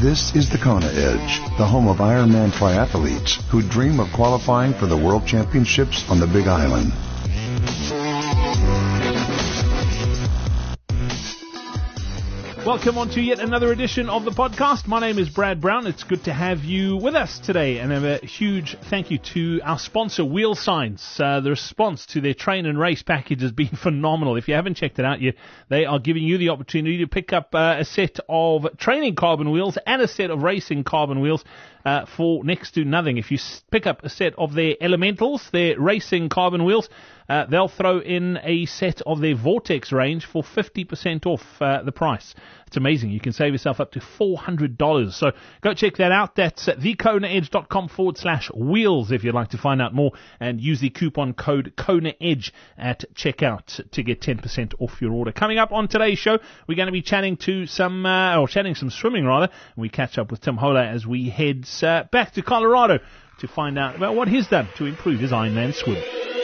This is the Kona Edge, the home of Ironman triathletes who dream of qualifying for the World Championships on the Big Island. Welcome on to yet another edition of the podcast. My name is Brad Brown. It's good to have you with us today, and a huge thank you to our sponsor, Wheel Science. The response to their train and race package has been phenomenal. If you haven't checked it out yet, they are giving you the opportunity to pick up a set of training carbon wheels and a set of racing carbon wheels for next to nothing. If you pick up a set of their Elementals, their racing carbon wheels, they'll throw in a set of their Vortex range for 50% off the price. It's amazing. You can save yourself up to $400. So go check that out. That's at thekonaedge.com/wheels if you'd like to find out more, and use the coupon code KONAEDGE at checkout to get 10% off your order. Coming up on today's show, we're going to be chatting some swimming rather. And we catch up with Tim Holer as we head back to Colorado to find out about what he's done to improve his Ironman swim.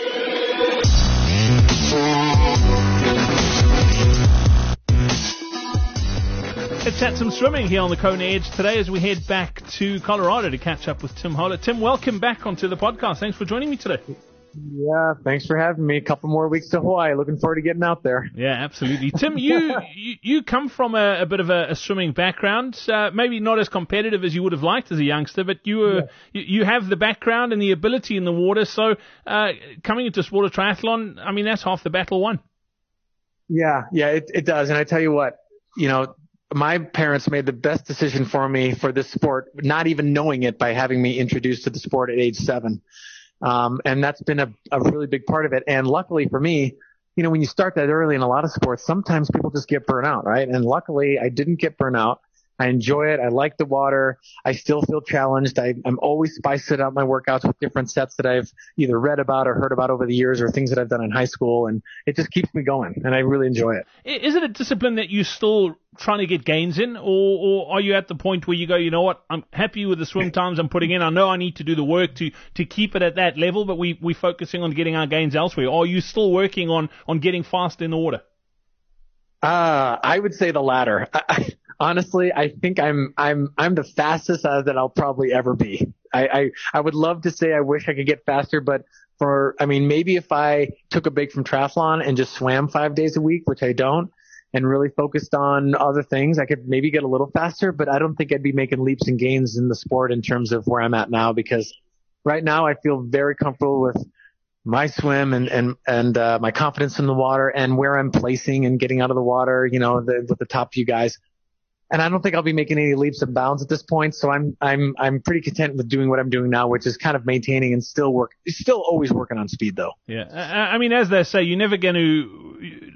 Let's chat some swimming here on the Kona Edge today as we head back to Colorado to catch up with Tim Holer. Tim, welcome back onto the podcast. Thanks for joining me today. Yeah, thanks for having me. A couple more weeks to Hawaii. Looking forward to getting out there. Yeah, absolutely. Tim, you come from a bit of a swimming background, maybe not as competitive as you would have liked as a youngster, but you have the background and the ability in the water. So coming into sport of triathlon, I mean, that's half the battle won. Yeah, it does. And I tell you what, my parents made the best decision for me for this sport, not even knowing it, by having me introduced to the sport at age 7. And that's been a really big part of it. And luckily for me, when you start that early in a lot of sports, sometimes people just get burnt out, right? And luckily I didn't get burnt out. I enjoy it. I like the water. I still feel challenged. I'm always spicing up my workouts with different sets that I've either read about or heard about over the years, or things that I've done in high school. And it just keeps me going, and I really enjoy it. Is it a discipline that you're still trying to get gains in, or are you at the point where you go, you know what, I'm happy with the swim times I'm putting in. I know I need to do the work to keep it at that level, but we're focusing on getting our gains elsewhere. Or are you still working on getting fast in the water? I would say the latter. Honestly, I think I'm the fastest that I'll probably ever be. I would love to say I wish I could get faster, but maybe if I took a break from triathlon and just swam 5 days a week, which I don't, and really focused on other things, I could maybe get a little faster, but I don't think I'd be making leaps and gains in the sport in terms of where I'm at now, because right now I feel very comfortable with my swim and my confidence in the water and where I'm placing and getting out of the water, with the top few guys. And I don't think I'll be making any leaps and bounds at this point. So I'm pretty content with doing what I'm doing now, which is kind of maintaining and still always working on speed though. Yeah. I mean, as they say, you're never going to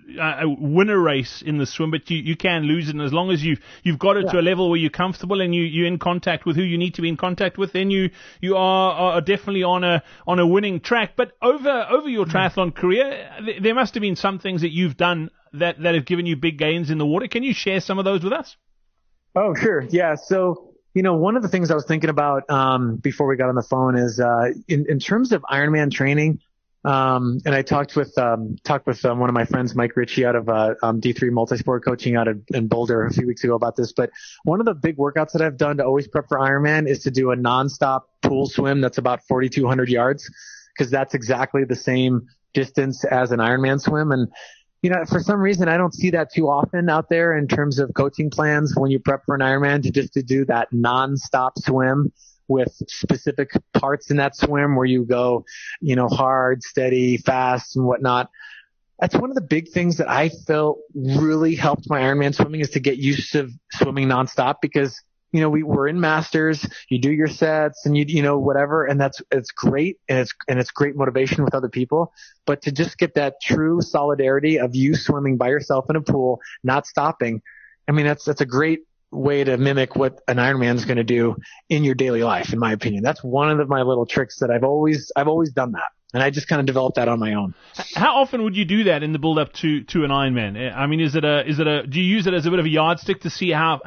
win a race in the swim, but you can lose it. And as long as you've got it to a level where you're comfortable and you're in contact with who you need to be in contact with, then you are definitely on a winning track. But over your triathlon career, there must have been some things that you've done that have given you big gains in the water. Can you share some of those with us? Oh, sure. Yeah. So, one of the things I was thinking about, before we got on the phone is, in terms of Ironman training, and I talked with one of my friends, Mike Ritchie, out of, D3 Multisport Coaching out in Boulder a few weeks ago about this. But one of the big workouts that I've done to always prep for Ironman is to do a nonstop pool swim that's about 4,200 yards, because that's exactly the same distance as an Ironman swim. And for some reason, I don't see that too often out there in terms of coaching plans when you prep for an Ironman, to do that nonstop swim with specific parts in that swim where you go, hard, steady, fast and whatnot. That's one of the big things that I felt really helped my Ironman swimming, is to get used to swimming nonstop, because we're in masters, you do your sets and whatever, and it's great, and it's great motivation with other people. But to just get that true solidarity of you swimming by yourself in a pool, not stopping, that's a great way to mimic what an Ironman is going to do in your daily life, in my opinion. That's one of my little tricks that I've always done that. And I just kind of developed that on my own. How often would you do that in the build up to an Ironman? I mean, do you use it as a bit of a yardstick to see how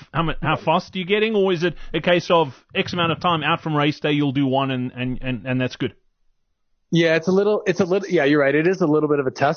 fast you're getting, or is it a case of X amount of time out from race day you'll do one and that's good? Yeah, it's a little, yeah, you're right. It is a little bit of a test.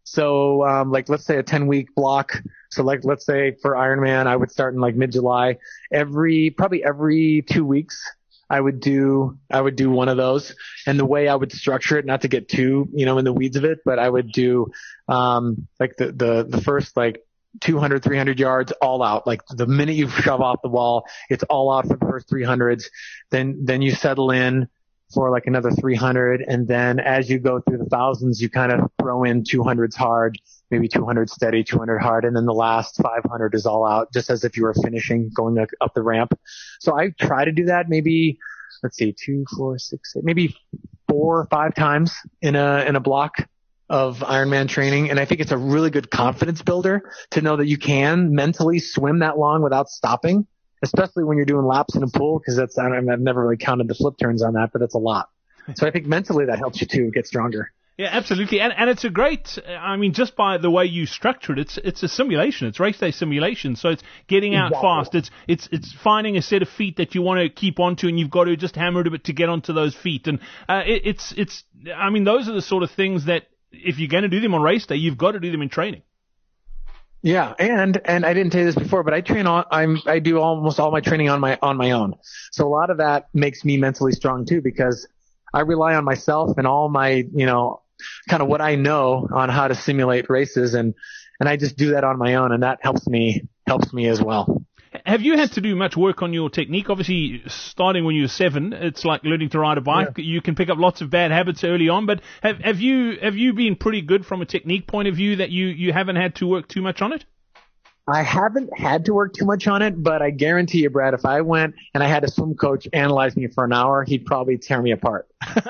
So, like, let's say a 10-week block. So, like, let's say for Ironman, I would start in like mid-July. Probably every 2 weeks, I would do one of those. And the way I would structure it, not to get too, in the weeds of it, but I would do, like the first, like, 200, 300 yards all out. Like the minute you shove off the wall, it's all out for the first 300s. Then you settle in for like another 300. And then as you go through the thousands, you kind of throw in 200s hard, maybe 200 steady, 200 hard. And then the last 500 is all out, just as if you were finishing going up the ramp. So I try to do that maybe, let's see, 2, 4, 6, 8, maybe 4 or 5 times in a block of Ironman training. And I think it's a really good confidence builder to know that you can mentally swim that long without stopping, especially when you're doing laps in a pool, because I've never really counted the flip turns on that, but it's a lot. So I think mentally that helps you too get stronger. Yeah, absolutely. And it's a great, just by the way you structure it, it's a simulation. It's race day simulation. So it's getting out fast. It's finding a set of feet that you want to keep onto, and you've got to just hammer it a bit to get onto those feet. And, those are the sort of things that, if you're going to do them on race day, you've got to do them in training. Yeah, and I didn't tell you this before, but I do almost all my training on my own. So a lot of that makes me mentally strong too, because I rely on myself and all my, kind of what I know on how to simulate races, and I just do that on my own, and that helps me as well. Have you had to do much work on your technique? Obviously, starting when you were 7, it's like learning to ride a bike. Yeah. You can pick up lots of bad habits early on, but have you been pretty good from a technique point of view that you haven't had to work too much on it? I haven't had to work too much on it, but I guarantee you, Brad, if I went and I had a swim coach analyze me for an hour, he'd probably tear me apart,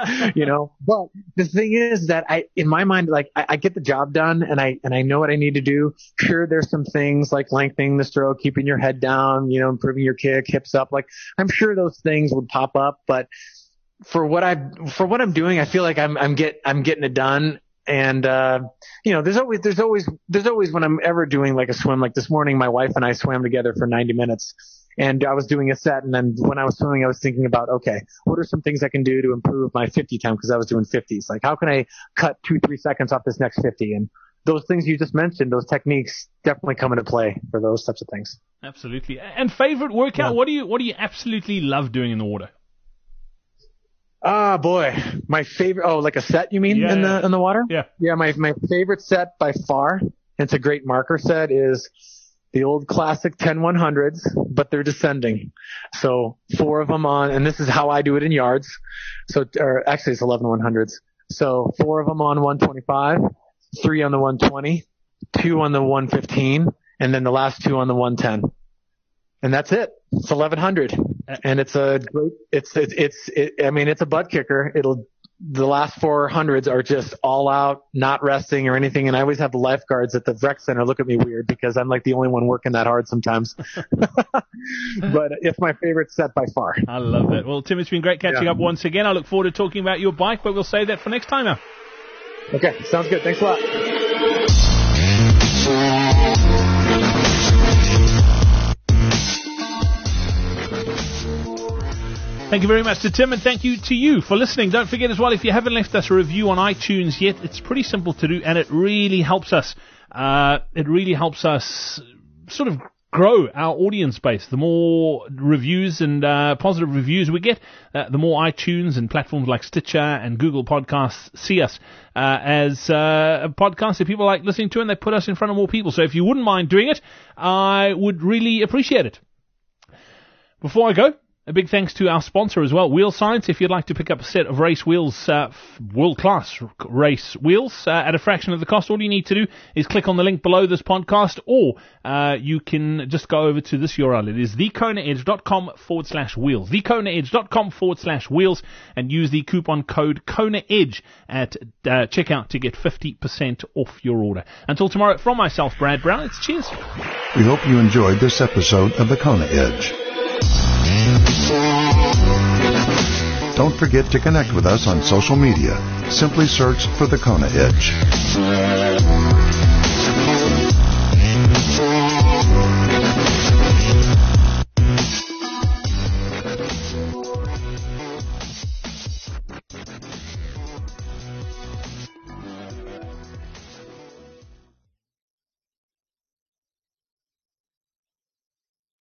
But the thing is that in my mind, like I get the job done and I know what I need to do. Sure, there's some things like lengthening the stroke, keeping your head down, improving your kick, hips up. Like I'm sure those things would pop up, but for what I'm doing, I feel like I'm getting it done. And, there's always when I'm ever doing like a swim, like this morning, my wife and I swam together for 90 minutes and I was doing a set. And then when I was swimming, I was thinking about, okay, what are some things I can do to improve my 50 time? Cause I was doing 50s. Like how can I cut 2-3 seconds off this next 50? And those things you just mentioned, those techniques definitely come into play for those types of things. Absolutely. And favorite workout? Yeah. What do you absolutely love doing in the water? Boy, my favorite. Oh, like a set, you mean, in the water? Yeah. Yeah, my favorite set by far, it's a great marker set, is the old classic 10-100s, but they're descending. So 4 of them on, and this is how I do it in yards. Or actually it's 11-100s. So 4 of them on 125, 3 on the 120, 2 on the 115, and then the last 2 on the 110. And that's it. It's 1100. And it's a great, it's a butt kicker. The last 400s are just all out, not resting or anything. And I always have the lifeguards at the rec center look at me weird because I'm like the only one working that hard sometimes. But it's my favorite set by far. I love that. Well, Tim, it's been great catching up once again. I look forward to talking about your bike, but we'll save that for next time now. Okay. Sounds good. Thanks a lot. Thank you very much to Tim, and thank you to you for listening. Don't forget as well, if you haven't left us a review on iTunes yet, it's pretty simple to do, and it really helps us. Sort of grow our audience base. The more reviews and positive reviews we get, the more iTunes and platforms like Stitcher and Google Podcasts see us as a podcast that people like listening to, and they put us in front of more people. So if you wouldn't mind doing it, I would really appreciate it. Before I go, a big thanks to our sponsor as well, Wheel Science. If you'd like to pick up a set of race wheels, world-class race wheels, at a fraction of the cost, all you need to do is click on the link below this podcast, or you can just go over to this URL. It is thekonaedge.com/wheels. thekonaedge.com/wheels, and use the coupon code KONAEDGE at checkout to get 50% off your order. Until tomorrow, from myself, Brad Brown, it's cheers. We hope you enjoyed this episode of The Kona Edge. Don't forget to connect with us on social media. Simply search for The Kona Edge.